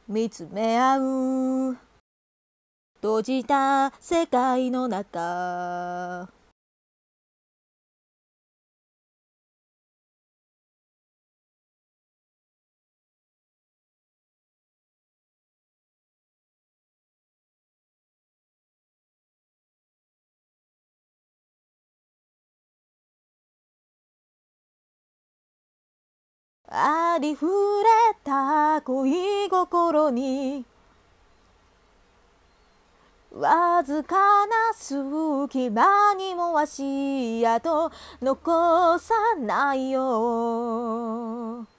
見つめ合う閉じた世界の中。ありふれた恋心にわずかな隙間にも足跡残さないよ。